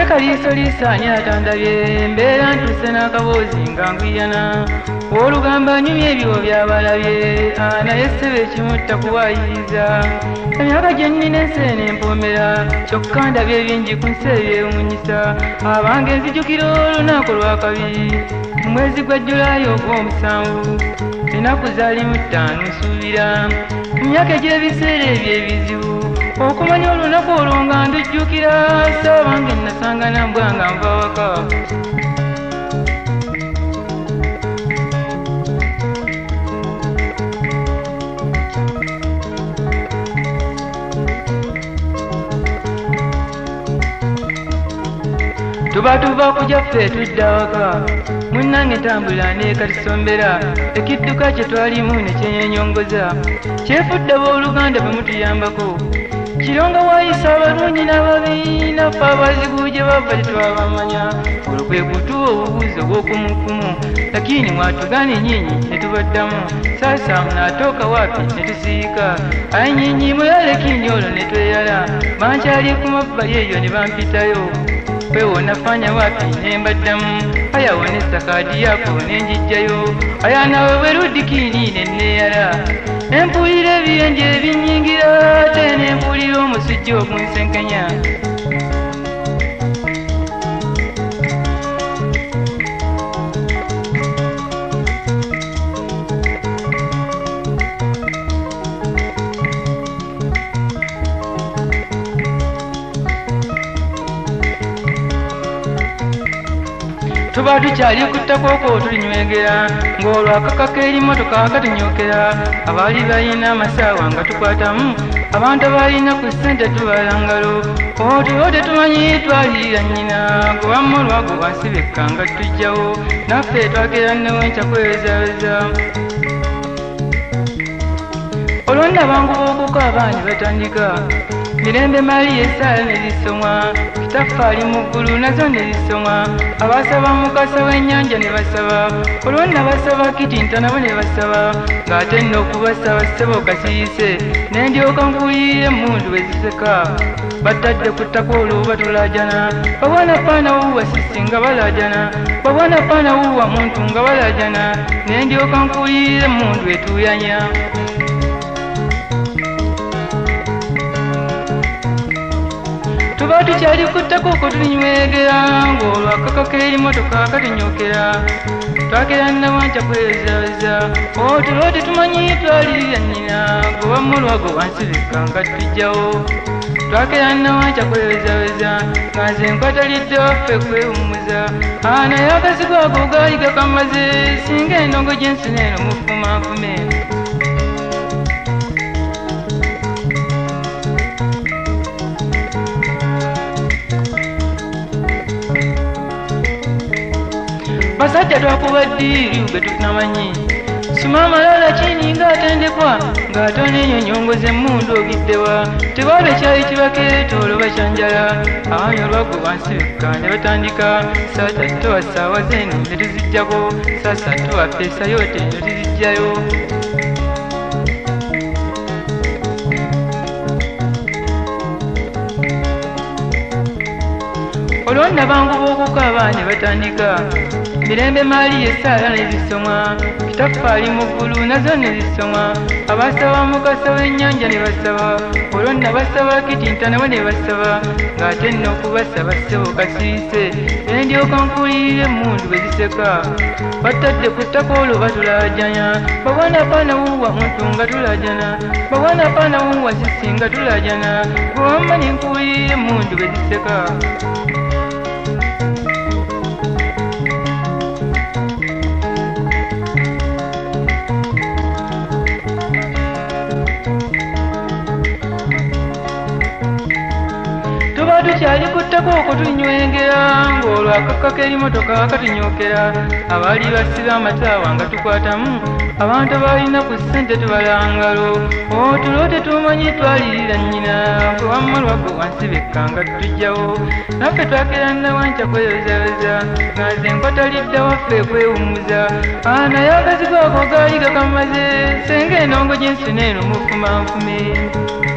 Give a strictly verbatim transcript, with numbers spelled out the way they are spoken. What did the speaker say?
kaliiso lisaanye atandabye mbeera ntuse n'akaboozi nga nkwiyana olugamba nyumya ebyo byabalabye naye ssebe ekimutta kuwaayiriza emyaka gye nnina enseene empoomera kyokka ndabye bingi ku nsi ebyewuunyisa abange nzijukira olunaku lwakabiri mu mwezi gwa Julaayi ogw'omusanvu ennaku zaalimu ttaano nsuubira mu myaka egy'ebiseera ebyebizibu okumanya olunaku olwo nga ndujjukira saabange nasanga nambwa nga nva waka tuba tuva kujja ffe tudda waka munnange tambula neekatisombera ekidduka kye twalimu ne kyenyenyongoza kyefudde b'oluganda bwe mutuyambako kironga waayisa abalungi n'ababi naffe abazigu gye bava tetwabamanya olwo kwe kutuwa obubuuzi obw'okumukumu lakini mwatugane nyinyi ne tubaddamu sasa mnaatoka wapi ne tusiika ayi nyinyi mulale kinyoolo ne tweyala bankyali ku mabbali eyo ne bampitayo wewe unafanya wapi nembaddamu aya wonesa kadi yako nenjijjayo aya nawe werudi kini neneyala empulira ebiyenje ebinyingira ate nempulira omusujja ogunsenkenya tuba tukyali ku ttakooko tulinywegera ng'olwo akaka k'erimotoka katunyokera abaali balina amasaawa nga tukwatamu abantu abalina ku ssente tubala ngalo otulo tetumanyi twalirira nnyina gwe wamma olwago bwansibekka nga tujjawo naffe twakera newenkya kwewezaweza olwo ndabangu b'okuko abaani batandika mirembe mali esaala ne zisomwa kitaffaali mu ggulu nazo ne zisomwa abasaba mukasa w'ennyanja ne basaba olwo nna basaba kitinta nabo ne basaba ng'ate nno okubasaba ssebo kasirise ne ndyoka nkuulirira emmundu bwe ziseka batadde ku ttaka olwo batulaajana babwana paana wuwa sisi nga balaajana babwana paana wuwa muntu nga balaajana ne ndyoka nkuulirira emmundu etuuyanya tuba tukyali ku ttakooko tulinywegera ng'olwo akaka k'erimotoka katunyokera twakera nawankya kwezaweza otulo tetumanyi twalirira nnyina gwe wamma olwago bwansibika nga tujjawo twakera nawankya kwezaweza nga nze nkwatalidde waffe kwewummuza naye akazigo ago gaali gakamaze singa endongo gy'ensina eno mufumanfume basajja twakuba ddiiri bwe tunamanyi sima amalala kini ng'atendekwa ng'atona ennyonyongoza emmundu ogiddewa tebaabe kyali kibakeeta olwo bakyanjala abaami olwaggo bansibika ne batandika saasa tuwa ssaawa zeeno ne tuziggyako saasa tuwa peesa yote ne tuziggyayo olwo ndabangu b'okukaaba ne batandika mirembe maali esaala ne zisomwa kitaffaali mu ggulu nazo ne zisomwa abasaba mukasa w'ennyanja ne basaba olwo nna basaba kitinta nabo ne basaba ng'ate nno okubasaba ssebo kasirise ne ndyoka nkuulirira emmundu bwe ziseka batadde ku ttaka olwo batulaajanya babwana paana wuwa muntu nga tulaajana babwana paana wuwa sisi nga tulaajana gwe wamma ne nkuulirira emmundu bwe ziseka tukyali ku ttakooko tulinywegera ng'olwo akaka k'erimotoka katunyokera abaali basiba amataawa nga tukwatamu abantu abalina ku ssente tubala ngalo otulo tetumanyi twalirira nnyina gwe wamma olwaggo bwansibekka nga tujjawo naffe twakera nawankya kweyozaweza nga nze nkwatalidde waffe kwewummuza naye akazigo ako gaali gakamaze senga endongo gy'ensina eno mufumanfume